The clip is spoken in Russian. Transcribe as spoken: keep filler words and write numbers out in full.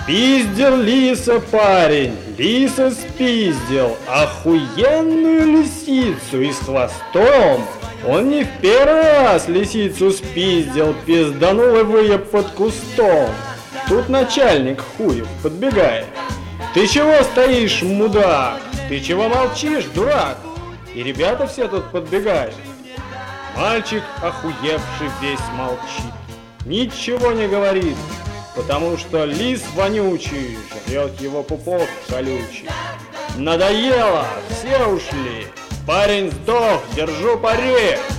Спиздил лиса парень, лиса спиздил охуенную лисицу и с хвостом. Он не в первый раз лисицу спиздил, пизданул его я под кустом. Тут начальник хуев подбегает. Ты чего стоишь, мудак? Ты чего молчишь, дурак? И ребята все тут подбегают. Мальчик, охуевший, весь молчит, ничего не говорит, потому что лис вонючий жрет его пупок колючий. Надоело, все ушли, парень сдох, держу пари.